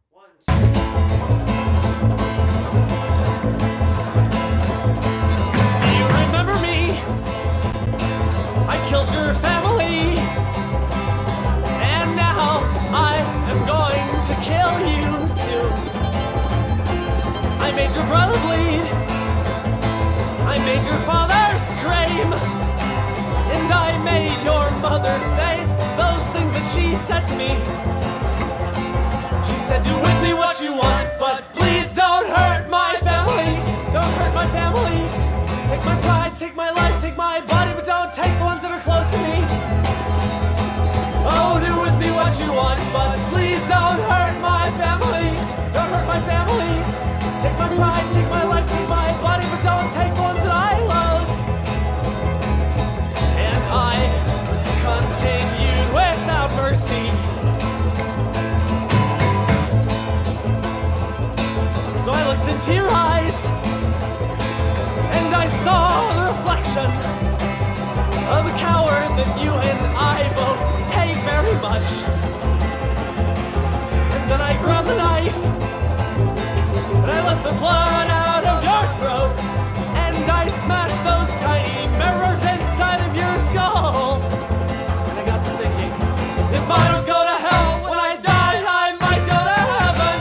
Do you remember me? I killed your family, and now I am going to kill you too. I made your brother bleed, I made your father scream, and I made your mother say those things that she said to me. She said, do with me what you want, but please don't hurt my family. Don't hurt my family. Take my pride, take my life, take my body, but don't take the ones that are close to me. Oh, do with me what you want, but please don't hurt my family. Don't hurt my family. Take my pride, take my life, take my body, but don't take the ones that I love. And I continued without mercy. So I looked into your eyes, and I saw the reflection of a coward that you and I both hate very much. And then I grabbed the knife, and I let the blood out of your throat, and I smashed those tiny mirrors inside of your skull. And I got to thinking, if I don't go to hell when I die, I might go to heaven.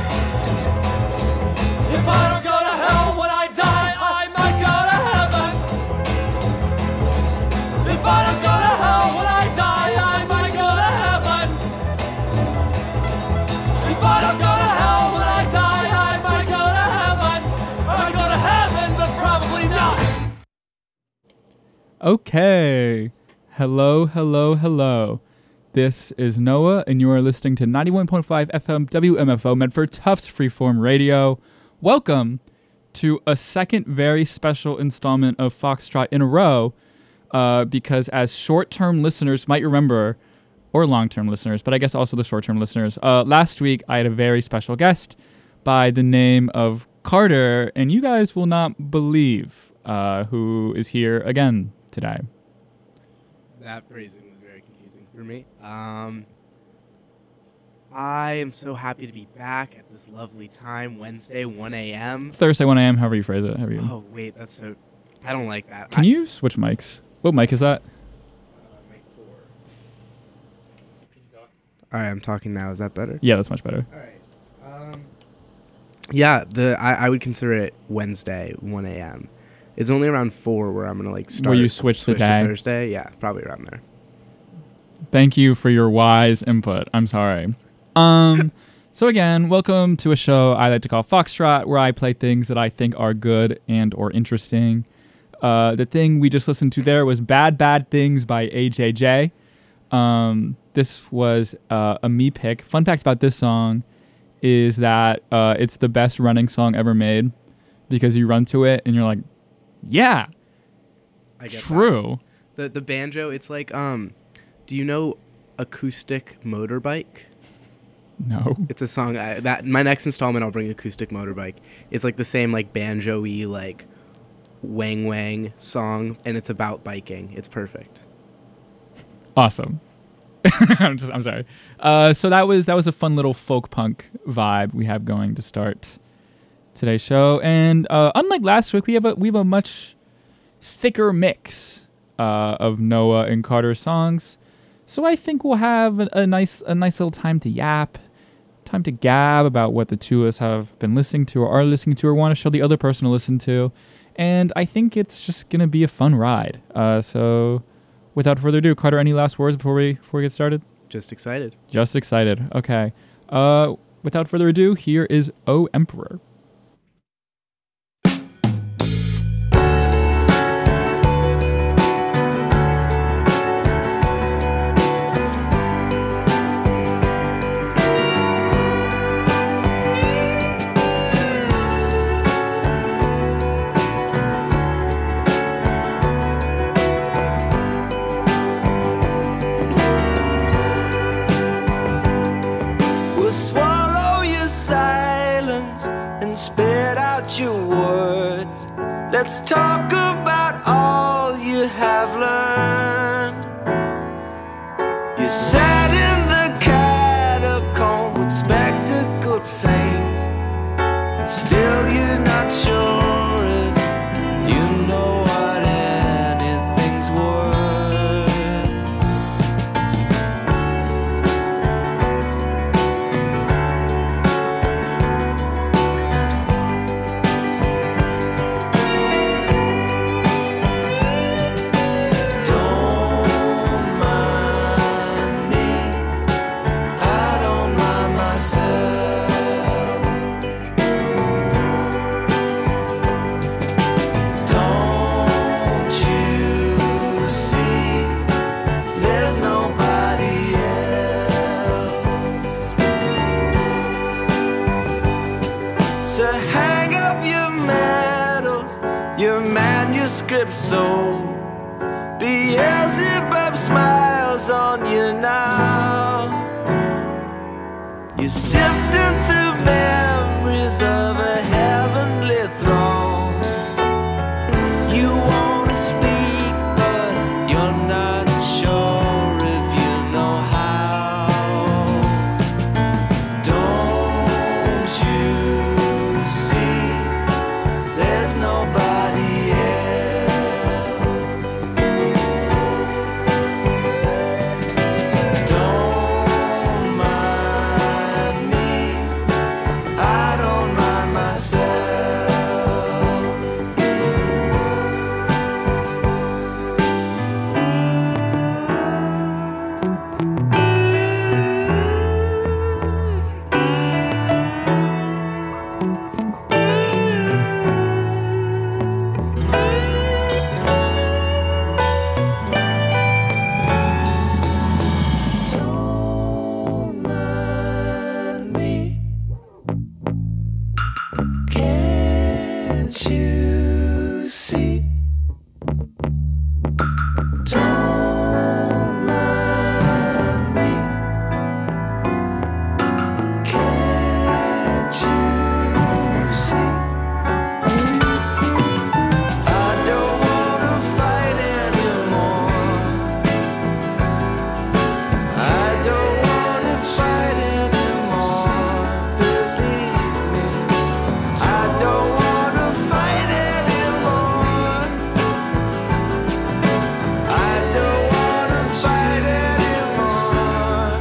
If I don't go to hell when I die, I might go to heaven. If I don't go to hell when I die, I might go to heaven. If I don't go to hell when I die, I might go to heaven. I might go to heaven, but probably not. Okay. Hello, hello, hello. This is Noah, and you are listening to 91.5 FM WMFO Medford Tufts Freeform Radio. Welcome to a second very special installment of Foxtrot in a row, because as short-term listeners might remember, or long-term listeners, but I guess also the short-term listeners, last week I had a very special guest by the name of Carter, and you guys will not believe who is here again today. That phrasing was very confusing for me. I am so happy to be back at this lovely time, Wednesday, 1 a.m. Thursday, 1 a.m., however you phrase it. However you... Oh, wait, that's so... I don't like that. Can you switch mics? What mic is that? Mic 4. All right, I'm talking now. Is that better? Yeah, that's much better. All right. Yeah, I would consider it Wednesday, 1 a.m. It's only around 4 where I'm going to like start. Where you switch the day? To Thursday? Yeah, probably around there. Thank you for your wise input. I'm sorry. So again, welcome to a show I like to call Foxtrot, where I play things that I think are good and or interesting. The thing we just listened to there was Bad Bad Things by AJJ. This was a me pick. Fun fact about this song is that it's the best running song ever made, because you run to it and you're like, yeah, I get true. That. The banjo, it's like, do you know Acoustic Motorbike? No. It's a song that my next installment I'll bring Acoustic Motorbike. It's like the same like banjo-y like wang wang song, and it's about biking. It's perfect. Awesome. I'm sorry. So that was a fun little folk punk vibe we have going to start today's show, and unlike last week, we have a much thicker mix of Noah and Carter songs. So I think we'll have a nice little time to yap, time to gab about what the two of us have been listening to or are listening to or want to show the other person to listen to. And I think it's just going to be a fun ride. So without further ado, Carter, any last words before we get started? Just excited. Just excited. Okay. Without further ado, here is O Emperor. Swallow your silence and spit out your words. Let's talk about all you have learned. You sat in the catacomb with spectacles old saints, and still you're not sure if you know what anything's worth. So hang up your medals, your manuscript soul. Beelzebub smiles on you now. You're sifting through memories of a heavenly throne. You wanna speak, but you're not sure if you know how. Don't you see there's nobody else? Don't mind me, I don't mind myself. Don't mind me, can't you see? Don't mind me, can't you see? I don't wanna fight anymore. I don't wanna fight anymore. Believe me, I don't wanna fight anymore. I don't wanna fight anymore.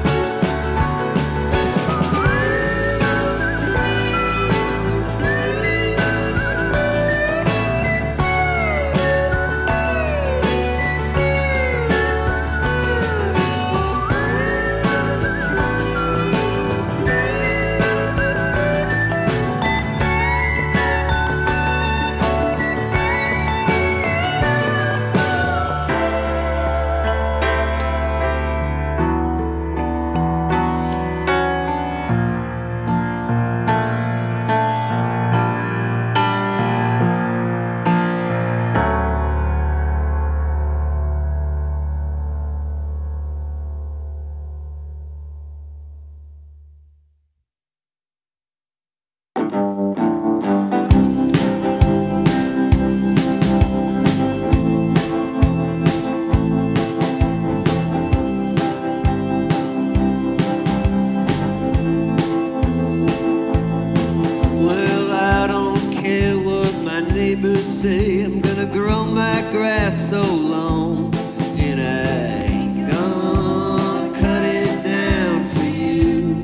Well, I don't care what my neighbors say. I'm gonna grow my grass so long, and I ain't gonna cut it down for you.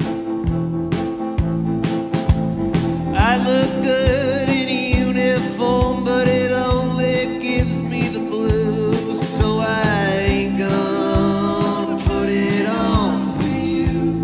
I look good in a uniform, but it only gives me the blues, so I ain't gonna put it on for you.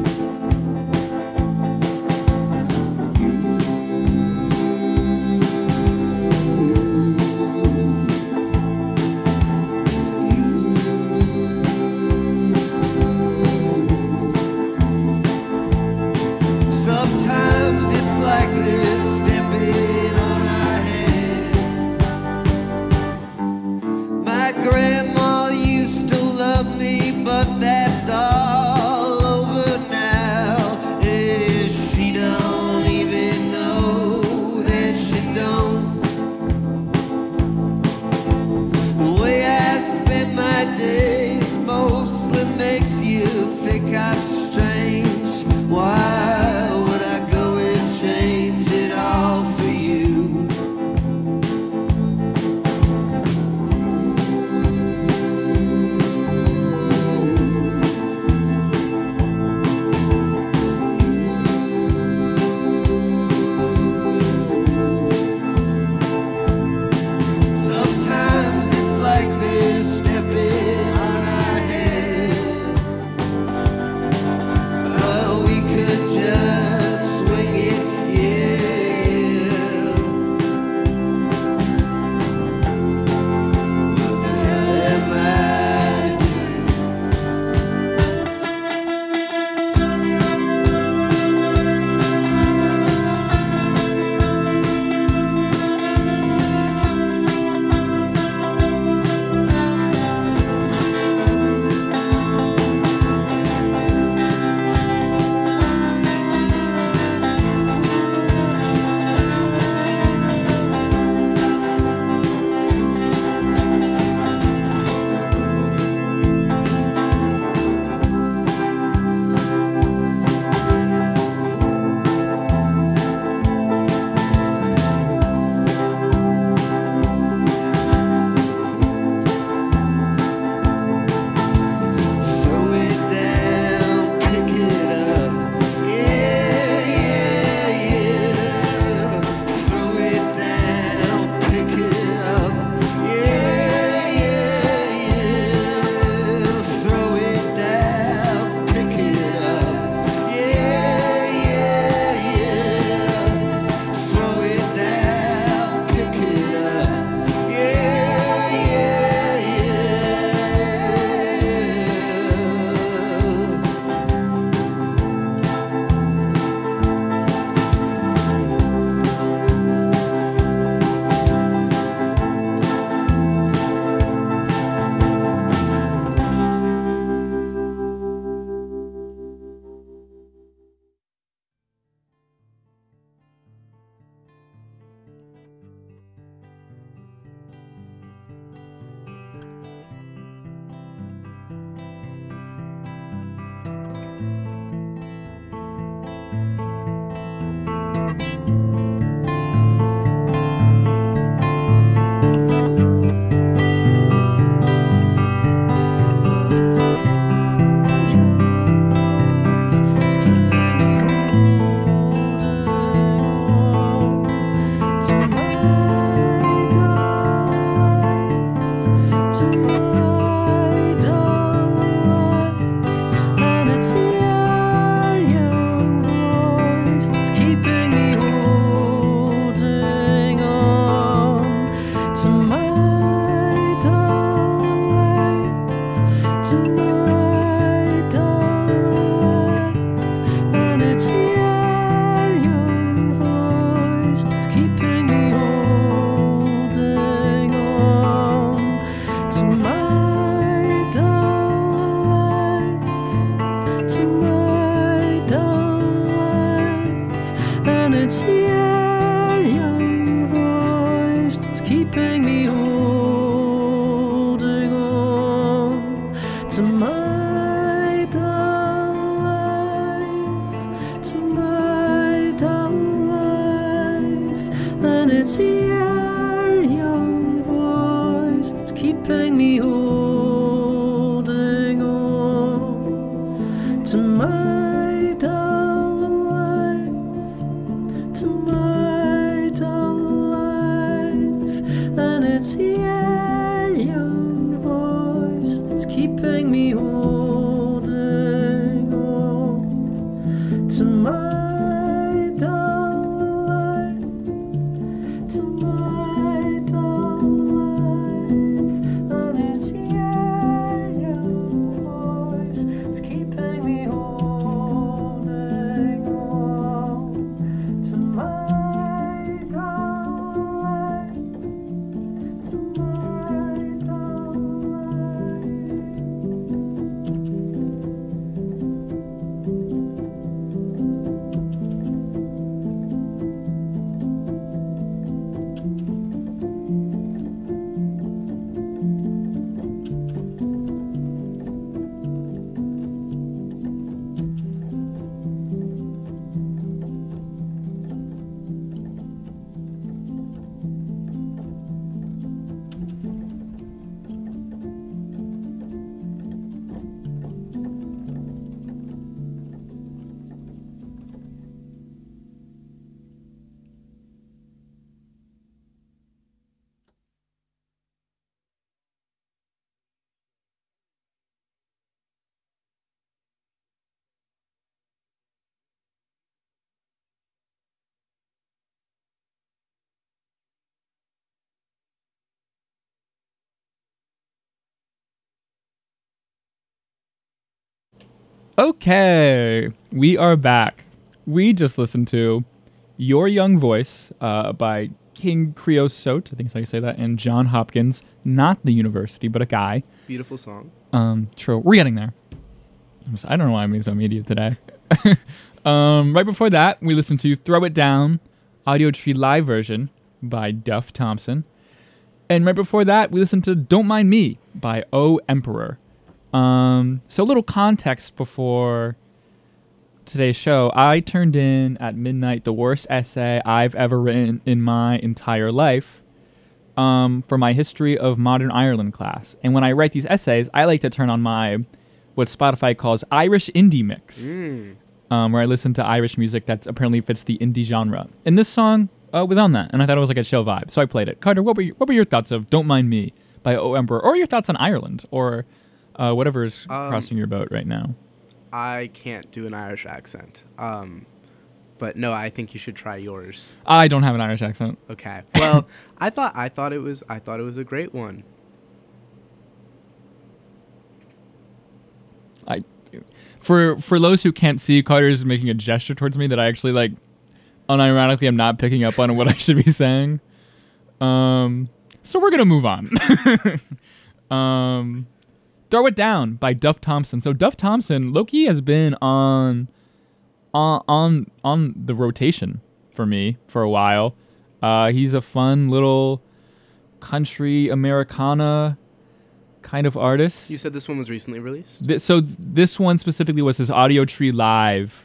Sometimes it's like this, stepping it's your young voice that's keeping me holding on to my dull life, to my dull life. And it's your young voice that's keeping me holding on to my dull life, to my dull life. And it's your young voice that's keeping me holding on to my dull life, to my dull life. And it's your young voice that's keeping me holding on to my dull life, to my dull Okay, we are back. We just listened to Your Young Voice by King Creosote, I think that's how you say that, and John Hopkins, not the university, but a guy. Beautiful song. True, we're getting there. I don't know why I'm being so media today. Right before that, we listened to Throw It Down, Audio Tree live version by Duff Thompson. And right before that, we listened to Don't Mind Me by O Emperor. So a little context before today's show. I turned in at midnight the worst essay I've ever written in my entire life for my History of Modern Ireland class. And when I write these essays, I like to turn on my, what Spotify calls Irish indie mix, where I listen to Irish music that apparently fits the indie genre. And this song was on that, and I thought it was like a chill vibe, so I played it. Carter, what were your thoughts of Don't Mind Me by O Emperor, or your thoughts on Ireland, or whatever is crossing your boat right now? I can't do an Irish accent. But no, I think you should try yours. I don't have an Irish accent. Okay. Well, I thought it was a great one. For those who can't see, Carter's making a gesture towards me that I actually like unironically am not picking up on what I should be saying. So we're gonna move on. Throw It Down by Duff Thompson. So Duff Thompson, Loki has been on the rotation for me for a while. He's a fun little country Americana kind of artist. You said this one was recently released? So this one specifically was his Audio Tree Live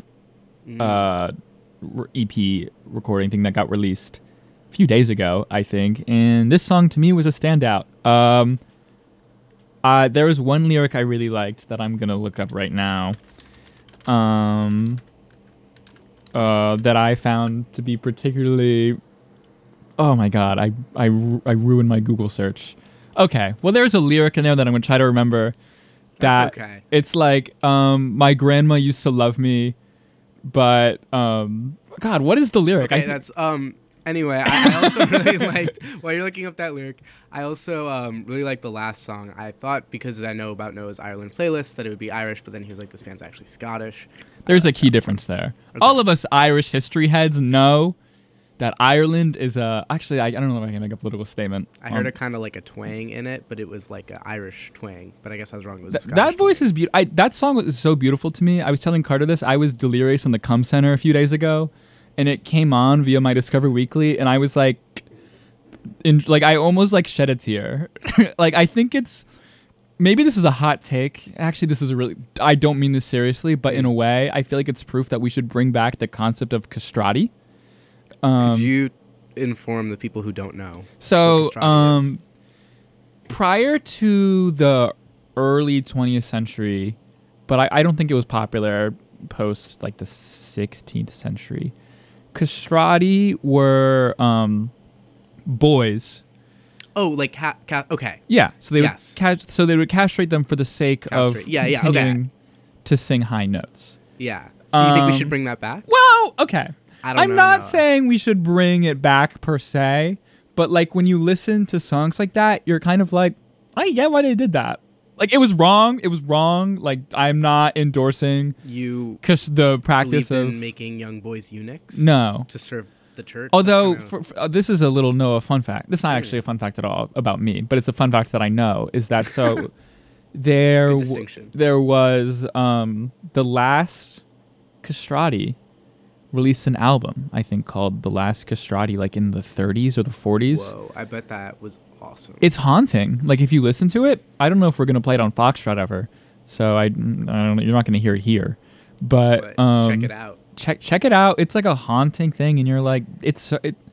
EP recording thing that got released a few days ago, I think. And this song to me was a standout. There was one lyric I really liked that I'm gonna look up right now. That I found to be particularly. Oh my god! I ruined my Google search. Okay, well there's a lyric in there that I'm gonna try to remember. That's okay. It's like my grandma used to love me, but God, what is the lyric? Okay, that's Anyway, I also really liked, while you're looking up that lyric, I also really liked the last song. I thought, because I know about Noah's Ireland playlist, that it would be Irish, but then he was like, this band's actually Scottish. There's a key difference there. Okay. All of us Irish history heads know that Ireland is actually, I don't know if I can make a political statement. I heard a kind of like a twang in it, but it was like an Irish twang. But I guess I was wrong. It was a Scottish that voice twang. Is beautiful. That song was so beautiful to me. I was telling Carter this. I was delirious in the Cum Center a few days ago. and it came on via my Discover Weekly, and I was like, I almost like shed a tear. Like, I think it's, maybe this is a hot take. Actually, this is I don't mean this seriously, but in a way, I feel like it's proof that we should bring back the concept of castrati. Could you inform the people who don't know? So, what castrati is? prior to the early 20th century, but I don't think it was popular post like the 16th century, castrati were boys. Oh, like okay. Yeah, so they Yes. they would castrate them for the sake of Castrate. Yeah, okay. continuing to sing high notes. Yeah. So you think we Um, should bring that back? Well, okay. I'm know, not no. saying we should bring it back per se, but like when you listen to songs like that, you're kind of like, I get why they did that. Like it was wrong. It was wrong. Like I'm not endorsing You the practice believed of in making young boys eunuchs? No. To serve the church? Although That's kinda- this is a little Noah fun fact. This is not actually a fun fact at all about me, but it's a fun fact that I know is that so Good distinction. there was the last castrati released an album, I think called The Last Castrati, like in the 30s or the 40s. Whoa, I bet that was awesome. It's haunting. Like if you listen to it, I don't know if we're gonna play it on Foxtrot ever, so I don't know, you're not gonna hear it here, but check it out. Check it out. It's like a haunting thing, and you're like, it's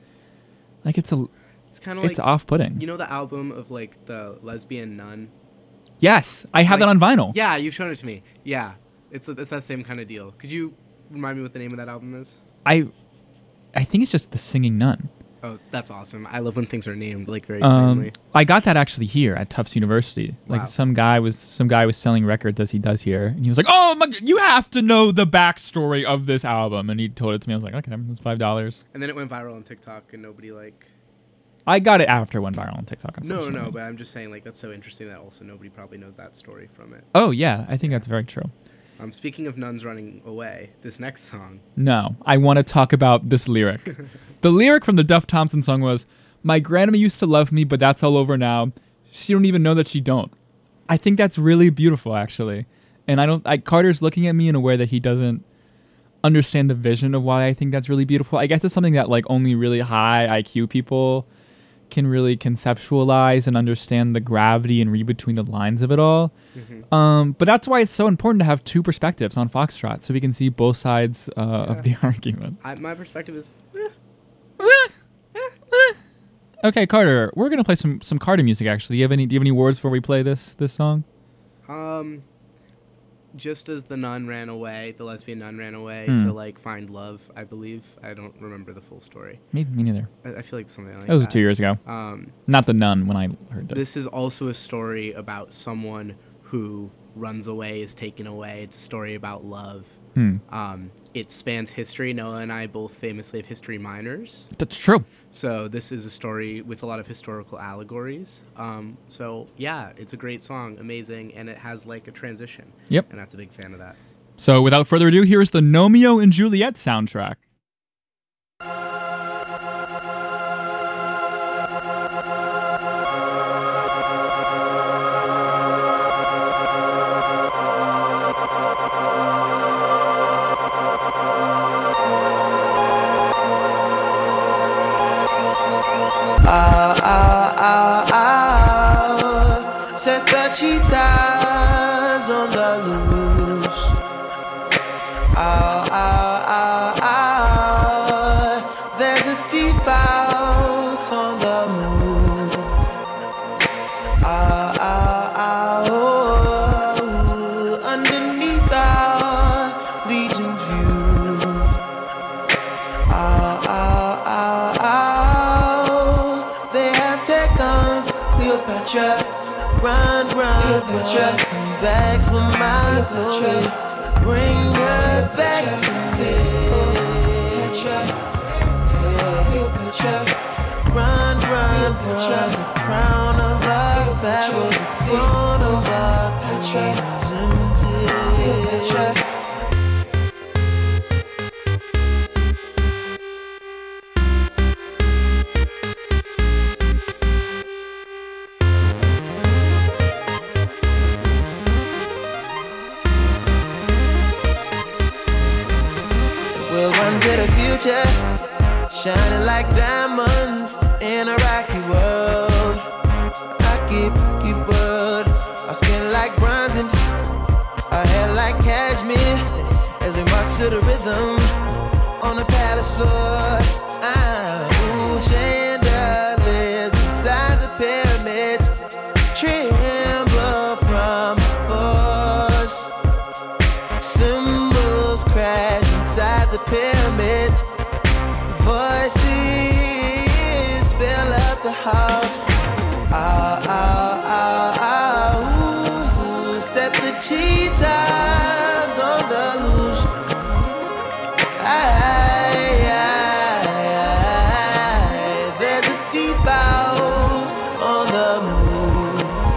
It's kind of it's like off-putting. you know the album of like the lesbian nun. Yes, I have like- that on vinyl. Yeah, you've shown it to me. Yeah, it's that same kind of deal. Could you remind me what the name of that album is? I think it's just The Singing Nun. Oh, that's awesome. I love when things are named like very plainly. I got that actually here at Tufts University. Like Wow. some guy was selling records as he does here, and he was like, "Oh my, you have to know the backstory of this album," and he told it to me. I was like, "Okay, it's $5." And then it went viral on TikTok, and nobody like. I got it after it went viral on TikTok. No, unfortunately. but I'm just saying like that's so interesting that also nobody probably knows that story from it. Oh yeah, I think that's very true. Speaking of nuns running away, this next song. No, I want to talk about this lyric. The lyric from the Duff Thompson song was, "My grandma used to love me, but that's all over now. She don't even know that she don't." I think that's really beautiful, actually. And Carter's looking at me in a way that he doesn't understand the vision of why I think that's really beautiful. I guess it's something that like only really high IQ people can really conceptualize and understand the gravity and read between the lines of it all. But that's why it's so important to have two perspectives on Foxtrot, so we can see both sides of the argument. My perspective is Okay, Carter, we're gonna play some Carter music. Actually, do you have any words before we play this song? just as the nun ran away, the lesbian nun ran away Hmm. to like find love. I believe. I don't remember the full story. Me neither. I feel like something like That was that. 2 years ago. Not the nun when I heard that. This is also a story about someone who runs away, is taken away. It's a story about love. It spans history. Noah and I both famously have history minors. That's true. So this is a story with a lot of historical allegories. So yeah, it's a great song, amazing, and it has like a transition. Yep. And that's a big fan of that. So without further ado, here's the Nomeo and Juliet soundtrack. Set the cheetahs on the loose. There's a thief out on the move. Underneath our legion's view. They have taken Cleopatra. Run, Cleopatra, come back for my glory. Bring her back to me. Cleopatra, run, Cleopatra, the crown of our pharaoh, the throne of our country. Cleopatra. look onto the future, shining like diamonds in a rocky world. Rocky world. Our skin like bronze and our hair like cashmere as we march to the rhythm on the palace floor. Chandeliers inside the pyramids tremble from the force. Symbols crash inside the pyramids. Voices fill up the house. Ooh, set the cheetahs on the loose. There's a thief out on the move.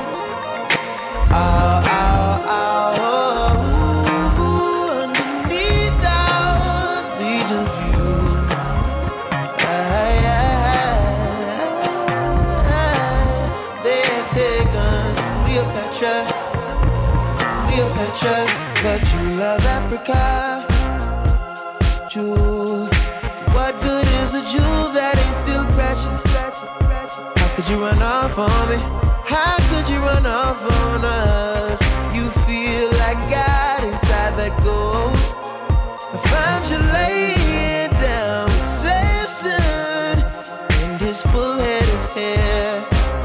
Underneath our legion's view. They have taken Cleopatra, but you love Africa. Jewel, what good is a jewel that ain't still precious? How could you run off on me? How could you run off on us? You feel like God inside that gold. I found you laying down with Samson and his full head of hair.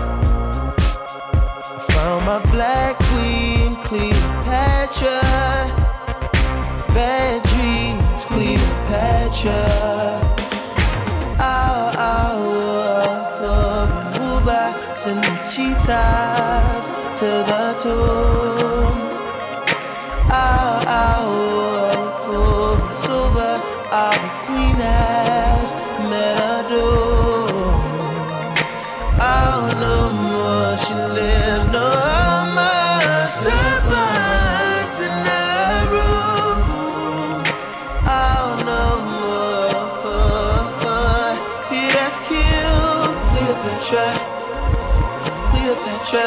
I found my black queen, Cleopatra. Bad dreams, Cleopatra. Send the cheetahs to the tomb. Silver, our queen has met a doom. No more she lives, no more serpents in the room. No more, he has killed Cleopatra. Cleopatra.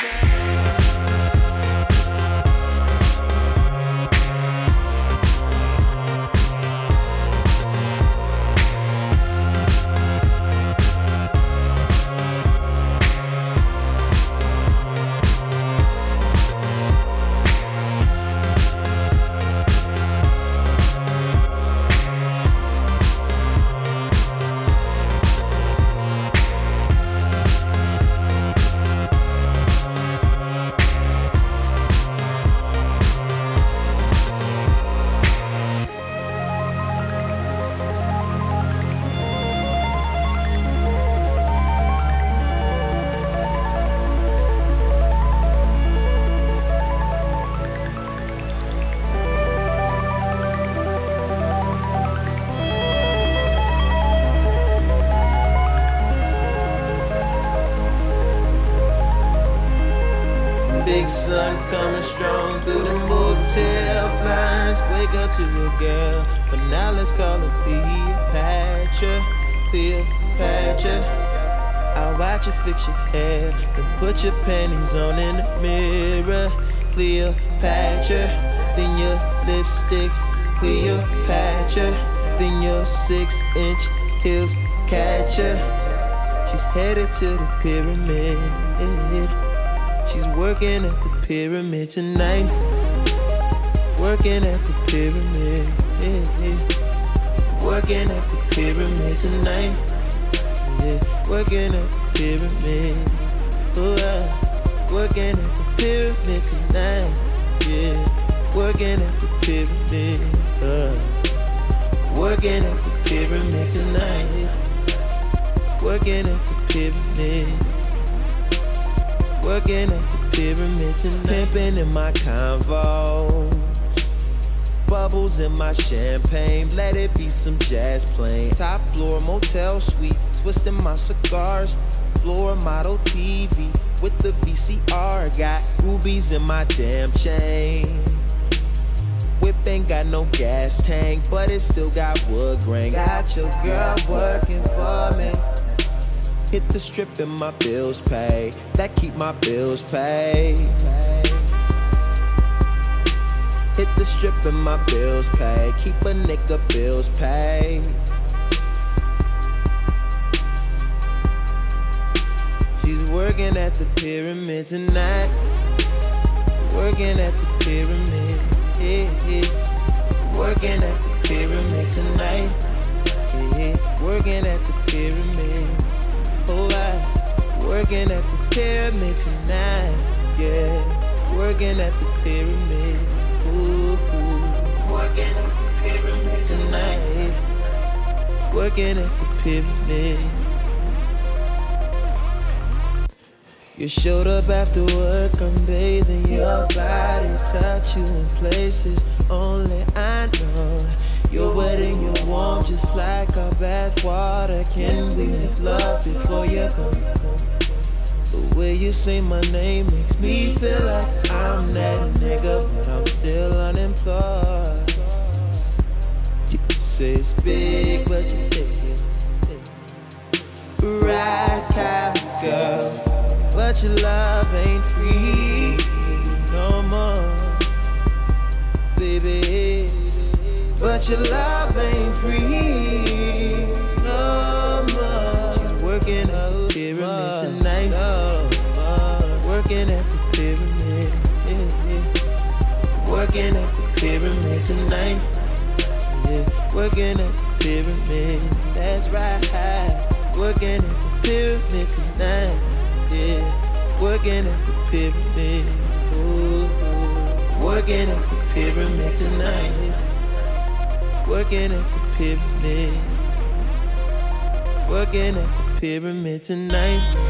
Big sun coming strong through the motel blinds. Wake up to your girl, for now let's call her Cleopatra. Cleopatra. I'll watch you fix your hair, then put your panties on in the mirror. Cleopatra. Then your lipstick, Cleopatra. Then your 6-inch heels catch her. She's headed to the pyramid. She's working at the pyramid tonight. Working at the pyramid. Working at the pyramid tonight. Yeah. Working at the pyramid. Working at the pyramid tonight. Yeah. Working at the pyramid. Working at the pyramid tonight. Working at the pyramid. Working at the pyramid tonight. Pimping in my Convo. Bubbles in my champagne. Let it be some jazz playing. Top floor motel suite. Twisting my cigars. Floor model TV with the VCR. Got rubies in my damn chain. Whip ain't got no gas tank, but it still got wood grain. Got your girl working for me. Hit the strip and my bills pay. That keep my bills paid. Hit the strip and my bills paid. Keep a nigga bills paid. She's working at the pyramid tonight. Working at the pyramid. Yeah, yeah. Working at the pyramid tonight. Yeah, working at the pyramid. Oh, I working at the pyramid tonight. Yeah, working at the pyramid. Ooh, ooh. Working at the pyramid tonight. Working at the pyramid. You showed up after work, I'm bathing your body, touch you in places only I know. You're wet and you're warm, just like our bath water. Can we make love before you go? The way you say my name makes me feel like I'm that nigga, but I'm still unemployed. You say it's big, but you take it. Right, out, girl. But your love ain't free no more, baby. But your love ain't free no more. She's working at the pyramid tonight. Working at the pyramid. Yeah, yeah. Working at the pyramid tonight. Yeah. Working at the pyramid. That's right. Working at the pyramid tonight. Yeah, working at the pyramid. Ooh, ooh. Working at the pyramid tonight. Working at the pyramid. Working at the pyramid tonight.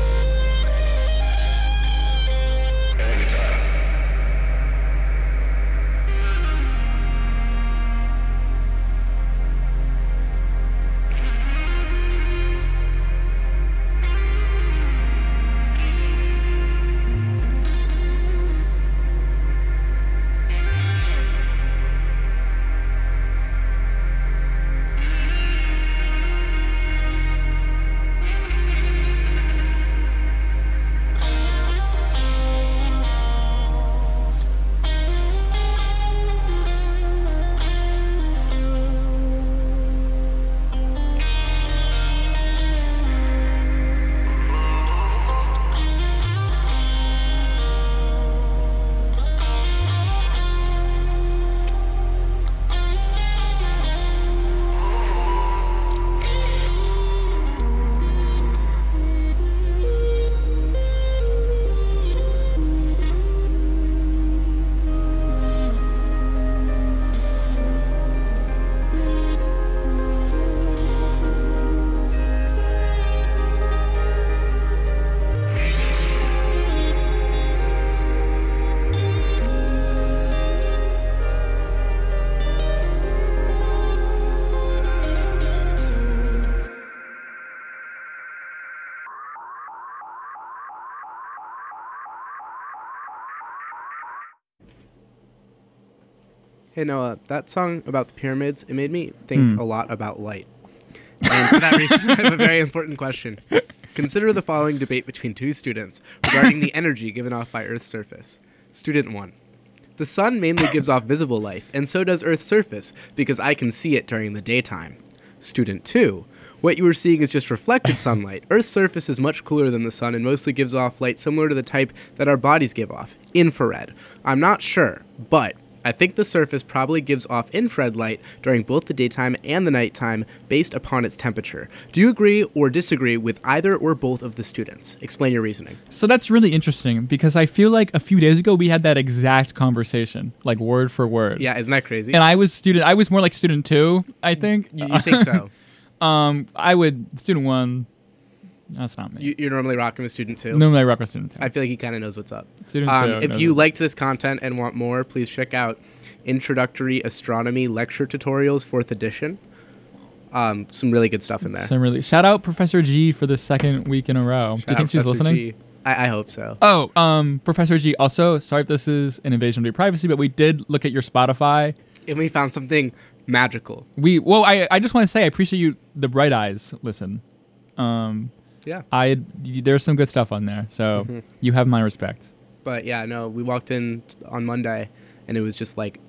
Hey Noah, that song about the pyramids, it made me think a lot about light. And for that reason, I have a very important question. Consider the following debate between two students regarding the energy given off by Earth's surface. Student 1. The sun mainly gives off visible light, and so does Earth's surface, because I can see it during the daytime. Student 2. What you are seeing is just reflected sunlight. Earth's surface is much cooler than the sun and mostly gives off light similar to the type that our bodies give off, infrared. I'm not sure, but I think the surface probably gives off infrared light during both the daytime and the nighttime based upon its temperature. Do you agree or disagree with either or both of the students? Explain your reasoning. So that's really interesting because I feel like a few days ago we had that exact conversation, like word for word. Yeah, isn't that crazy? And I was more like student 2, I think. You think so? Student 1, that's not me. You're normally rocking with student 2? Normally I rock with student 2. I feel like he kind of knows what's up. Student 2. If you liked this content and want more, please check out Introductory Astronomy Lecture Tutorials, 4th edition. Some really good stuff in there. Shout out Professor G for the second week in a row. Do you think she's listening? G. I hope so. Oh, Professor G, also, sorry if this is an invasion of your privacy, but we did look at your Spotify. And we found something magical. I just want to say I appreciate the Bright Eyes listen. Yeah. There's some good stuff on there, so you have my respect. But yeah, no, we walked in on Monday, and it was just like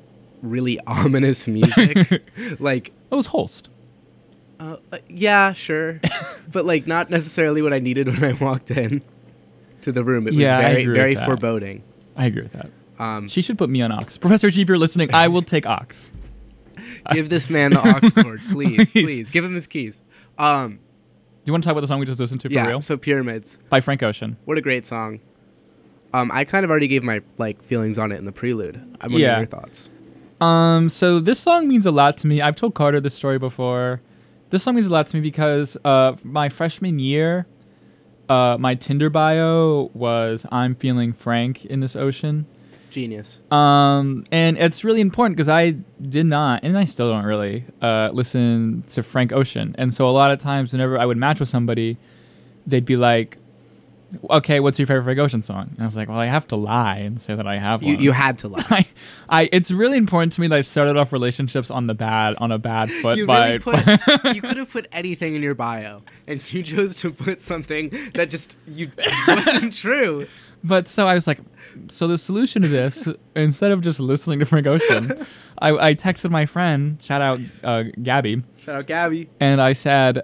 really ominous music. Like, It was Holst. yeah, sure. But like not necessarily what I needed when I walked in to the room. It was Yeah, I very, agree with very that. foreboding. I agree with that. She should put me on Ox. Professor G, if you're listening, I will take Ox. Give this man the aux cord, please, Please. please. Give him his keys. Do you want to talk about the song we just listened to for Yeah, real? so Pyramids. By Frank Ocean. What a great song. I kind of already gave my like feelings on it in the prelude. I'm wondering Yeah. your thoughts. So this song means a lot to me. I've told Carter this story before. This song means a lot to me because my freshman year, my Tinder bio was "I'm feeling Frank in this ocean," Genius. and it's really important because I did not, and I still don't really listen to Frank Ocean, and so a lot of times whenever I would match with somebody, they'd be like, "Okay, what's your favorite Frank Ocean song?" And I was like, "Well, I have to lie and say that I have one." You had to lie. It's really important to me that I started off relationships on a bad foot. You by really you could have put anything in your bio, and you chose to put something that just wasn't true. But so I was like, so the solution to this, instead of just listening to Frank Ocean, I texted my friend, shout out Gabby, Shout out Gabby. and I said,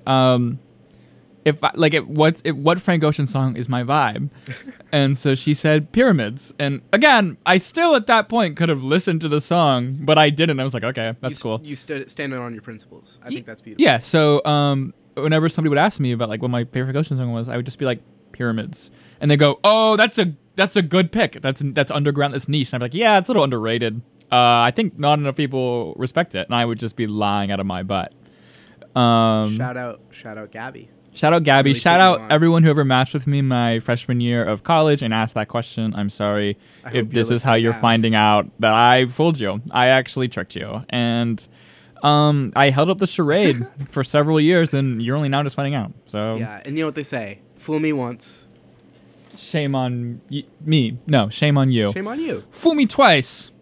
what Frank Ocean song is my vibe? And so she said Pyramids. And again, I still at that point could have listened to the song, but I didn't. I was like, okay, that's cool. You stood standing on your principles. I think that's beautiful. Yeah. So whenever somebody would ask me about like what my favorite Frank Ocean song was, I would just be like Pyramids, and they go, "Oh, that's a good pick. That's underground. That's niche." And I'd be like, "Yeah, it's a little underrated. I think not enough people respect it." And I would just be lying out of my butt. Shout out Gabby. Shout out Gabby. Really Shout put you out on. everyone who ever matched with me my freshman year of college and asked that question. I'm sorry I hope if you're this is how listening you're now. finding out that I fooled you. I actually tricked you. And I held up the charade for several years, and you're only now just finding out. So Yeah, and you know what they say: fool me once, shame on me. No, shame on you. shame on you. Fool me twice.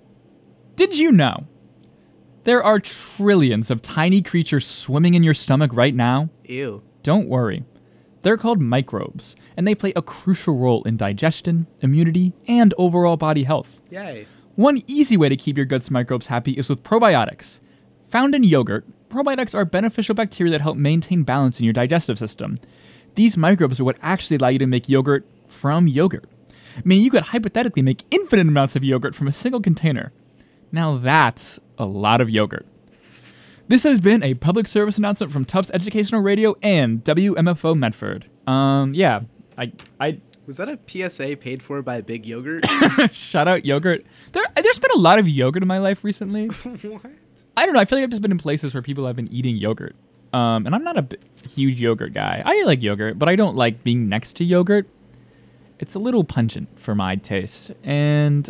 Did you know there are trillions of tiny creatures swimming in your stomach right now? Ew. Don't worry. They're called microbes, and they play a crucial role in digestion, immunity, and overall body health. Yay. One easy way to keep your gut's microbes happy is with probiotics. Found in yogurt, probiotics are beneficial bacteria that help maintain balance in your digestive system. These microbes are what actually allow you to make yogurt from yogurt, meaning you could hypothetically make infinite amounts of yogurt from a single container. Now that's a lot of yogurt. This has been a public service announcement from Tufts Educational Radio and WMFO Medford. Yeah, I Was that a PSA paid for by Big Yogurt? shout out yogurt. There's been a lot of yogurt in my life recently. What? I don't know. I feel like I've just been in places where people have been eating yogurt. And I'm not a huge yogurt guy. I like yogurt, but I don't like being next to yogurt. It's a little pungent for my taste. And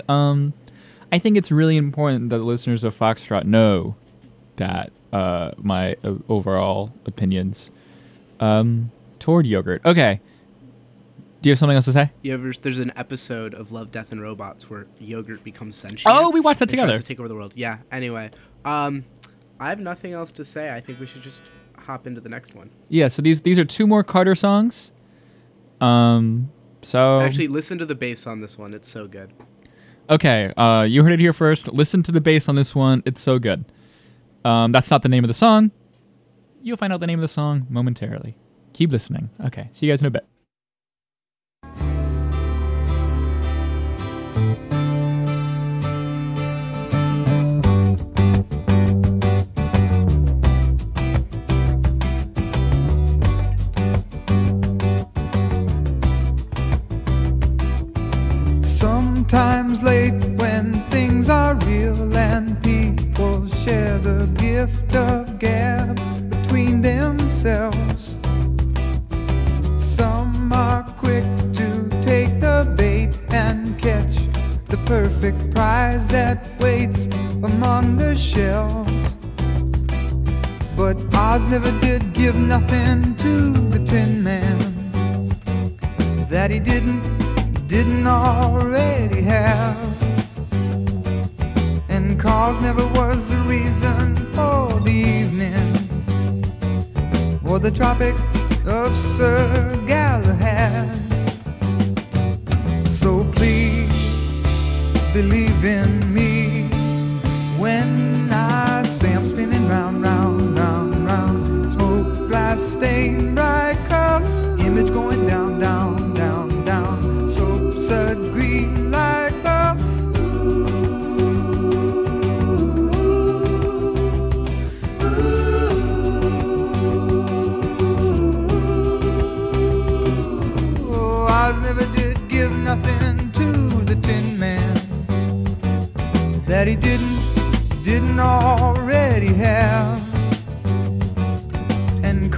I think it's really important that the listeners of Foxtrot know that my overall opinions toward yogurt. Okay. Do you have something else to say? There's an episode of Love, Death, and Robots where yogurt becomes sentient. Oh, we watched that and tries together. to take over the world. Yeah. Anyway, I have nothing else to say. I think we should just hop into the next one. Yeah, so these are two more Carter songs. So Actually, listen to the bass on this one. It's so good. okay, you heard it here first. Listen to the bass on this one. It's so good. That's not the name of the song. You'll find out the name of the song momentarily. Keep listening. Okay, see you guys in a bit. Sometimes late when things are real and people share the gift of gab between themselves. Some are quick to take the bait and catch the perfect prize that waits among the shelves. But Oz never did give nothing to the Tin Man that he didn't already have. And cause never was the reason for the evening or the Tropic of Sir Galahad. So please believe in me when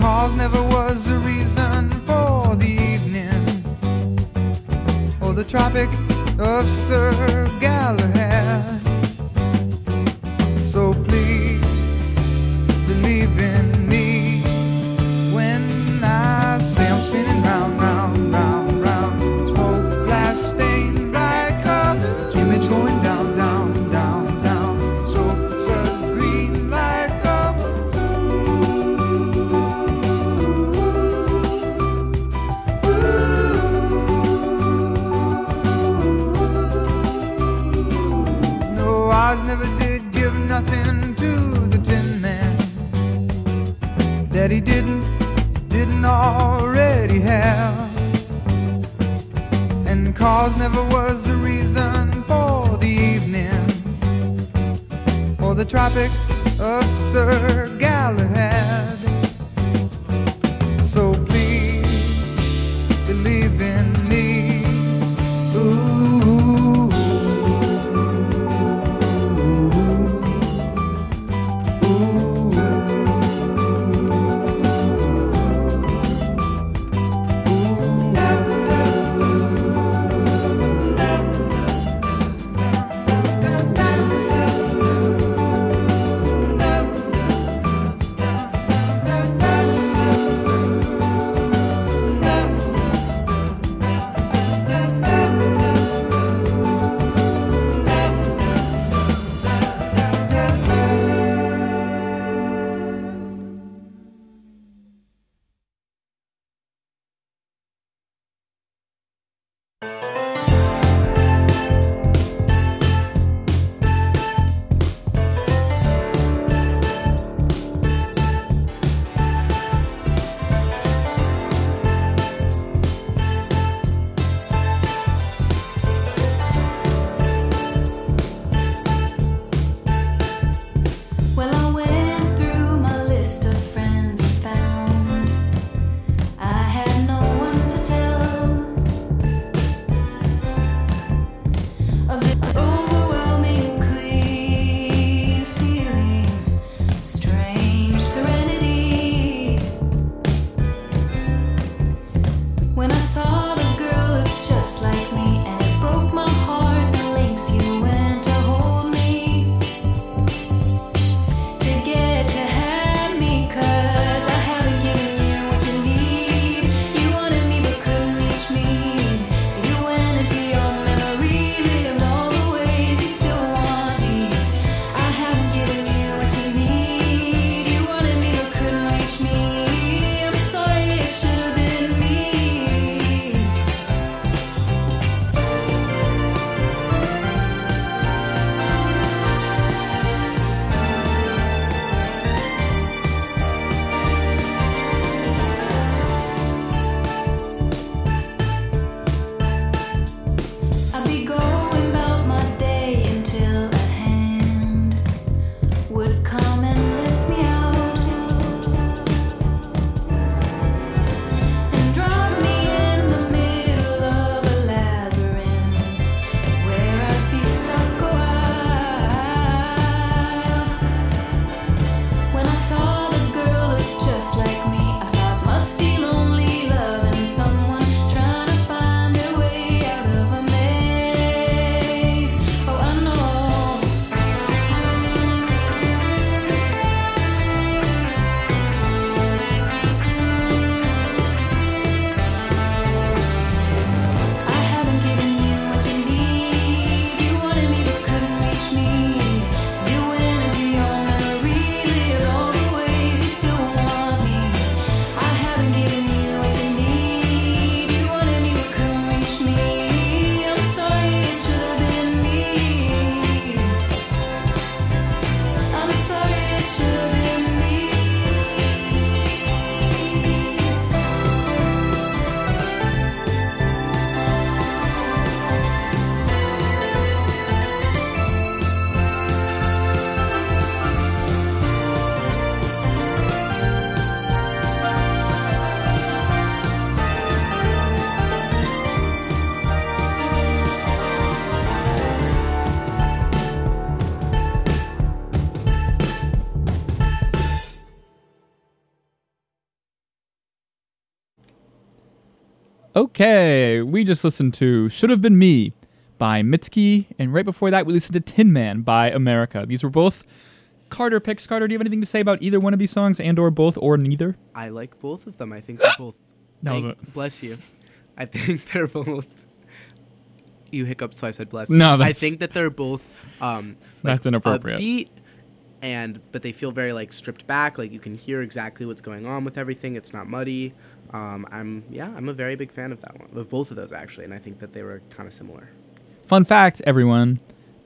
cause never was a reason for the evening or the Tropic of Sir Galahad. So please believe in me when I say I'm spinning round, round, round, round. Smoke glass stained like a image going down, down, down, down. So green like a no, I never did give nothing to the Tin Man that he didn't already have. And cause never was the reason for the evening or the Tropic of Sir Galahad. So please believe in me. Ooh. Okay, we just listened to Should Have Been Me by Mitski, and right before that we listened to Tin Man by America. These were both Carter picks. Carter, do you have anything to say about either one of these songs, and or both, or neither? I like both of them. I think they're both. That was it. Bless you. I think they're both. You hiccuped, so I said bless. No, you. I that's- think that they're both. That's inappropriate. Upbeat, but they feel very like stripped back. Like you can hear exactly what's going on with everything. It's not muddy. I'm a very big fan of that one, of both of those actually, and I think that they were kind of similar. Fun fact, everyone.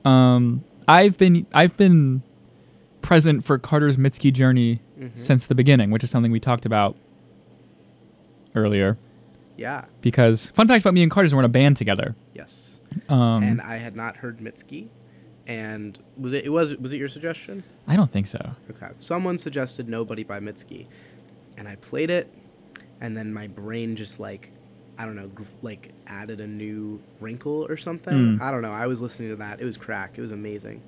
I've been present for Carter's Mitski journey since the beginning, which is something we talked about earlier. Yeah. Because fun fact about me and Carter is we're in a band together. Yes. Um, And I had not heard Mitski, and was it your suggestion? I don't think so. Okay. Someone suggested Nobody by Mitski, and I played it, and then my brain just like, I don't know, like added a new wrinkle or something. I don't know. I was listening to that. It was crack. It was amazing.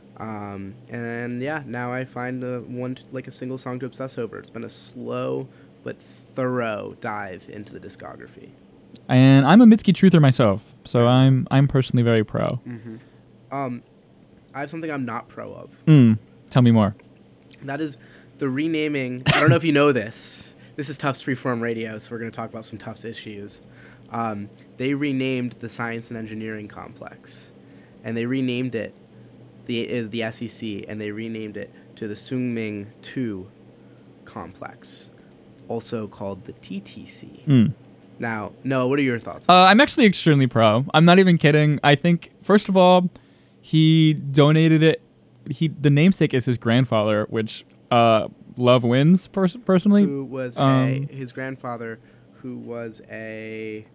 And yeah, now I find a single song to obsess over. It's been a slow but thorough dive into the discography. And I'm a Mitski truther myself, so I'm personally very pro. I have something I'm not pro of. Tell me more. That is the renaming. I don't know if you know this. This is Tufts Freeform Radio, so we're going to talk about some Tufts issues. They renamed the Science and Engineering Complex, and they renamed it the SEC, and they renamed it to the Sungming 2 Complex, also called the TTC. Now, Noah, what are your thoughts? I'm actually extremely pro. I'm not even kidding. I think, first of all, he donated it. The namesake is his grandfather, which love wins personally. Who was his grandfather, who was a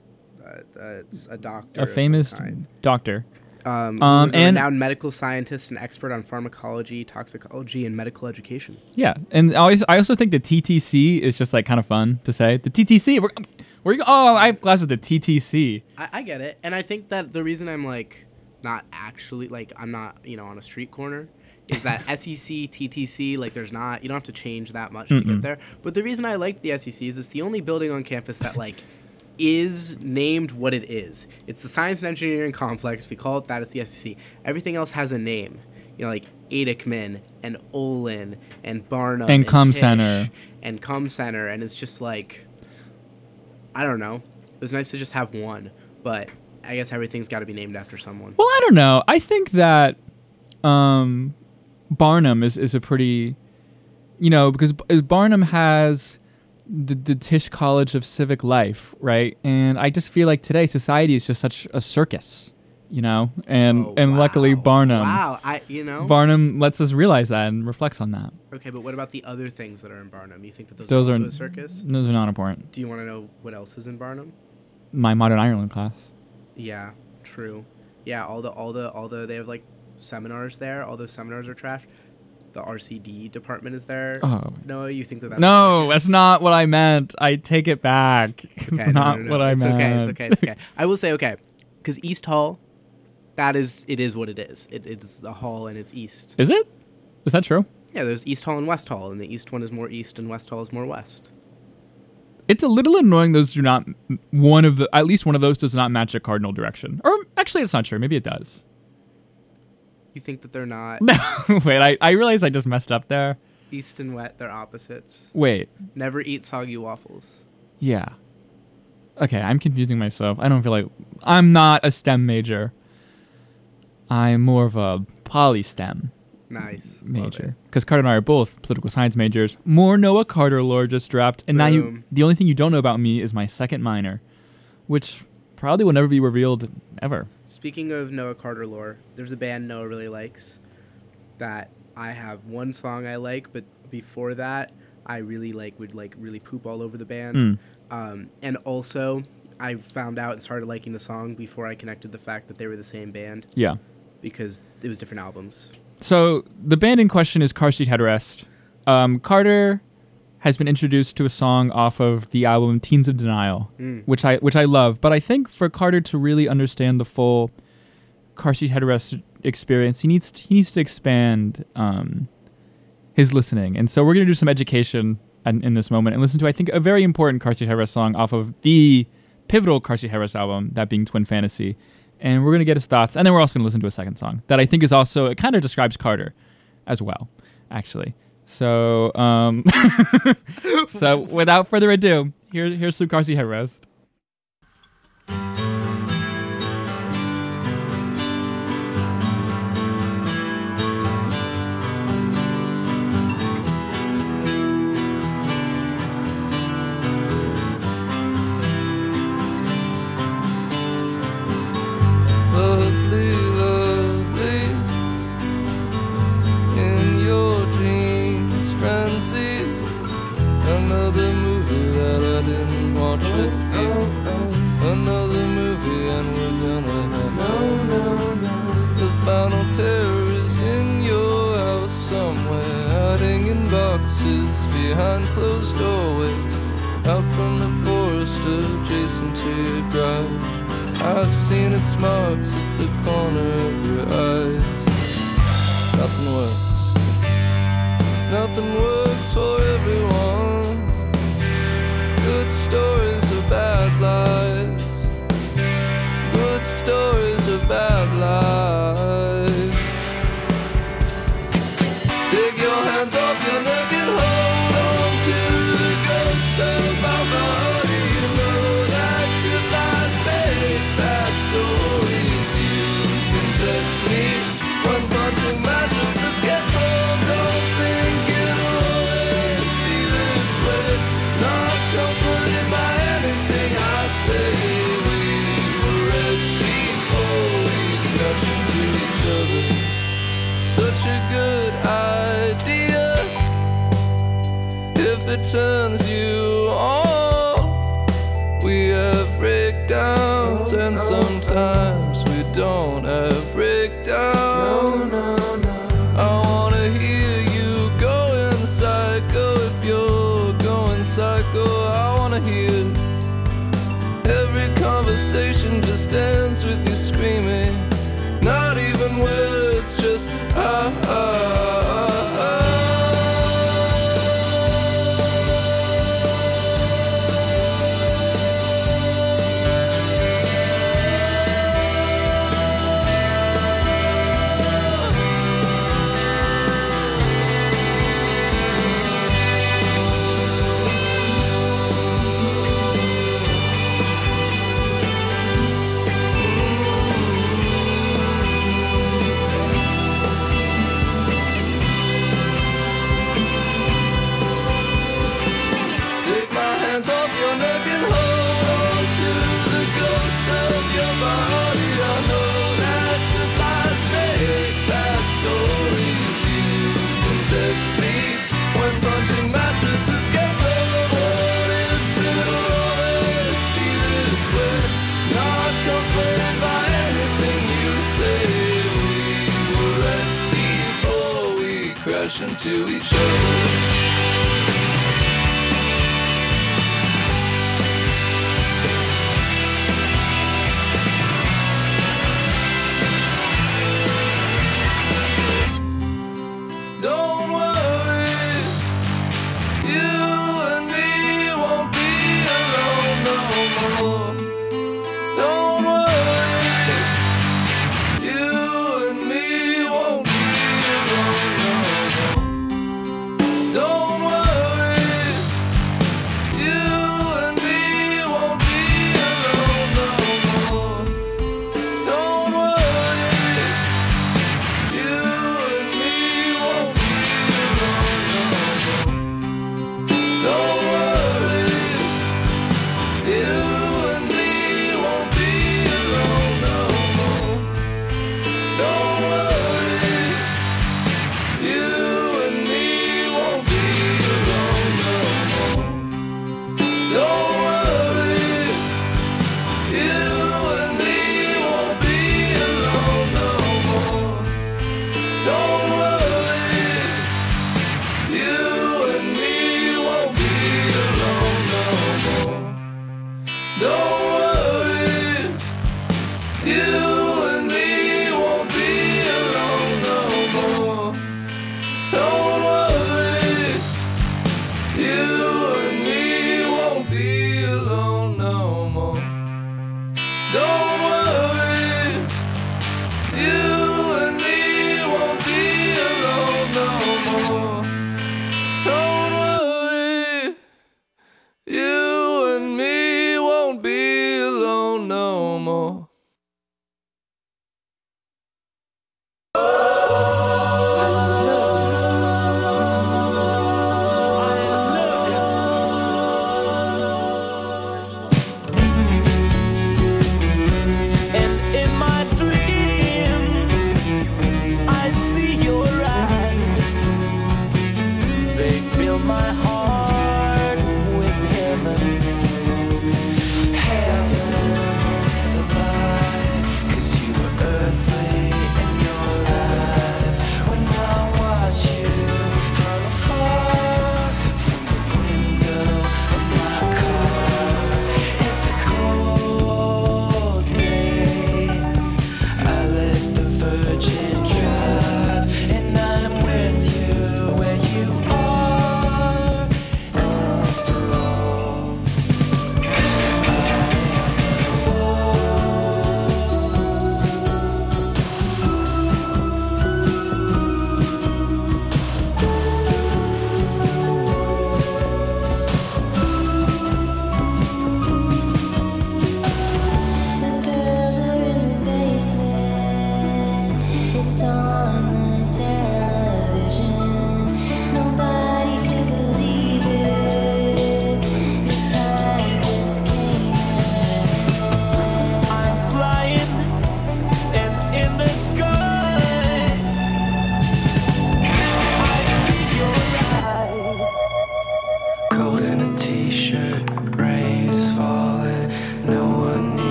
doctor, A famous of some kind. doctor. He was a and- renowned medical scientist and expert on pharmacology, toxicology, and medical education. Yeah, and I also think the TTC is just like kind of fun to say. The TTC. I have class with the TTC. I get it, and I think that the reason I'm like not actually like I'm not on a street corner is that SEC TTC like there's not you don't have to change that much to get there. But the reason I liked the SEC is it's the only building on campus that like is named what it is. It's the Science and Engineering Complex. If we call it that, it's the SEC. Everything else has a name. Like Adikman and Olin and Barnum And Com Tisch Center. and Com Center, and it's just like I don't know. It was nice to just have one, but I guess everything's got to be named after someone. Well, I don't know. I think that Barnum is a pretty, because Barnum has the Tisch College of Civic Life, right? And I just feel like today society is just such a circus, and luckily Barnum. Wow, Barnum lets us realize that and reflects on that. Okay, but what about the other things that are in Barnum? You think that Those are are also a circus? Those are not important. Do you want to know what else is in Barnum? My Modern Ireland class. Yeah, true. Yeah, all the they have like seminars there. All those seminars are trash. The RCD department is there. Oh. No, you think that's No, a circus? that's not what I meant. I take it back. Okay, It's not what I it's meant. Okay, it's okay. I will say okay, because East Hall, it is what it is. It's a hall and it's east. Is it? Is that true? Yeah, there's East Hall and West Hall, and the East one is more east, and West Hall is more west. It's a little annoying those do not at least one of those does not match a cardinal direction. Or actually it's not true. Maybe it does. You think that they're not Wait, I realize I just messed up there. east and west? They're opposites. Wait. Never eat soggy waffles. Yeah. Okay, I'm confusing myself. I don't feel like I'm not a STEM major. I'm more of a poly-STEM Nice. Love major. it. Because Carter and I are both political science majors. More Noah Carter lore just dropped. And now Boom. the only thing you don't know about me is my second minor, which probably will never be revealed ever. Speaking of Noah Carter lore, there's a band Noah really likes that I have one song I like, but before that, I really would really poop all over the band. And also, I found out and started liking the song before I connected the fact that they were the same band Yeah. because it was different albums. So the band in question is Car Seat Headrest. Carter has been introduced to a song off of the album Teens of Denial, which I love. But I think for Carter to really understand the full Car Seat Headrest experience, he needs to expand his listening. And so we're going to do some education in this moment and listen to, I think, a very important Car Seat Headrest song off of the pivotal Car Seat Headrest album, that being Twin Fantasy. And we're going to get his thoughts. And then we're also going to listen to a second song that I think is also, it kind of describes Carter as well, actually. So, so without further ado, here's Slew Car Seat Headrest. Behind closed doorways, out from the forest adjacent to your garage. I've seen its marks at the corner of your eyes. Nothing works for everyone. Good stories are bad lies. Good stories are bad lies. Take your hands off your neck and hold on to the ghost of my body. You know that it lies buried. That stories you can touch me when punching mattresses gets old. Don't think it'll always be this way. Not comforted by anything I say. We were reds before we crashed into each other. Such a good idea if it turns you on. We have breakdowns and sometimes we don't have breakdowns. I wanna hear you going psycho. If you're going psycho, I wanna hear every conversation just ends with you screaming. Not even words, just ah ah ah ah. Take my hands off your neck and hold on to the ghost of your body. I know that the lies make bad stories. You can text me when punching mattresses gets old. What if it'll always be this way? Not comforted by anything you say. We were reds before we crash into each other. Don't worry, you and me won't be alone no more. Don't worry, you and me won't be alone no more. Don't worry, you and me won't be alone no more. Don't worry, you and me won't be alone no more. Don't worry, you and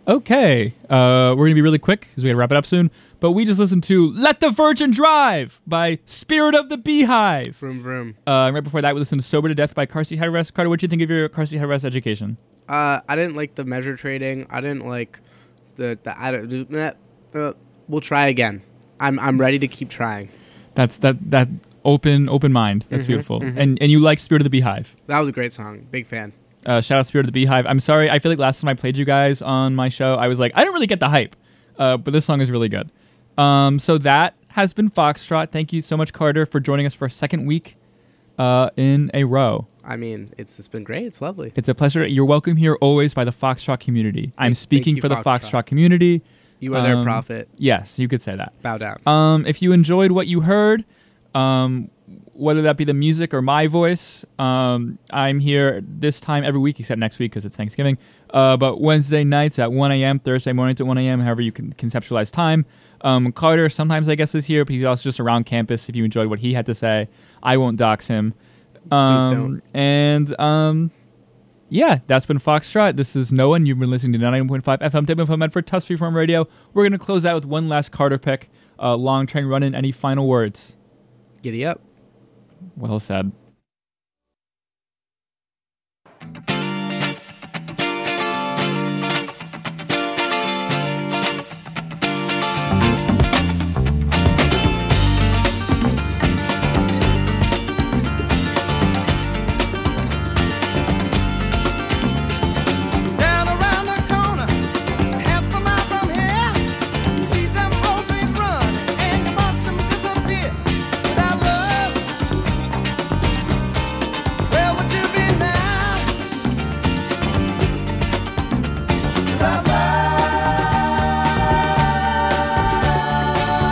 Okay, we're going to be really quick because we got to wrap it up soon. But we just listened to Let the Virgin Drive by Spirit of the Beehive. Vroom vroom. Right before that, we listened to Sober to Death by Car Seat Headrest. Carter, what do you think of your car seat headrest education? I didn't like the measure trading. I didn't like we'll try again. I'm ready to keep trying. That's that open mind. That's beautiful. And you like Spirit of the Beehive. That was a great song. Big fan. Shout out Spirit of the Beehive. I'm sorry. I feel like last time I played you guys on my show, I was like, I don't really get the hype. But this song is really good. So that has been Foxtrot. Thank you so much, Carter, for joining us for a second week in a row. I mean, it's been great. It's lovely. It's a pleasure. You're welcome here always by the Foxtrot community. I'm speaking you, for the Foxtrot. Foxtrot community. You are their prophet. Yes, you could say that. Bow down. If you enjoyed what you heard, whether that be the music or my voice, I'm here this time every week except next week because it's Thanksgiving. But Wednesday nights at 1 a.m., Thursday mornings at 1 a.m., however you can conceptualize time. Carter sometimes I guess is here, but he's also just around campus if you enjoyed what he had to say. I won't dox him. Please don't. And yeah, that's been Foxtrot. This is Noah, and you've been listening to 99.5 FM WFM Medford Tusk Freeform Radio. We're going to close out with one last Carter pick. Long train running. Any final words? Giddy up. Well said.